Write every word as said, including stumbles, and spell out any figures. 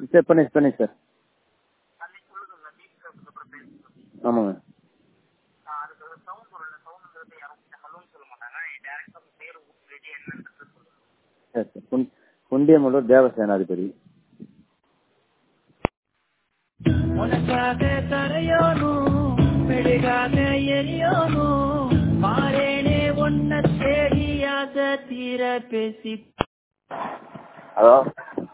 சரி பண்ணி பண்ணி சார். ஆமாங்க. சரி சார். குண் குண்டியமல்லூர் தேவசேனாதிபதி. உனக்காக தரையோனும் மெழுகாக எரியோனும் மாறேனே ஒன்ன தேடியாக தீர பேசி. ஹலோ.